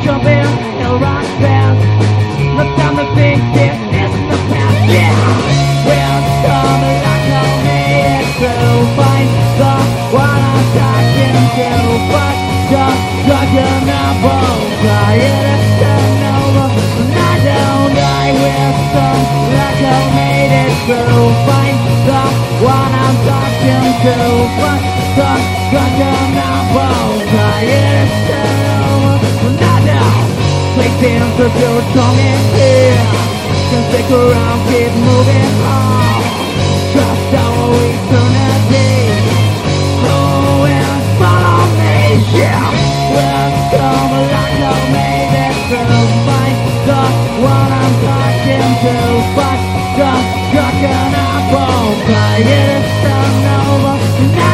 jumping in a rock fast. No time to think, this is the past. Yeah, we're coming like I made it to find the one I'm talking to. But just talking about tired of turnover. And I don't die with some like I made it to find the one I'm talking to. But just talking about tired of turnover. And I don't play things until it's coming here. Can stick around, keep moving on. Trust our eternity. Oh, and follow me, yeah. We're coming like I made it through. Find the one I'm talking to. But just talking about tired of turnover.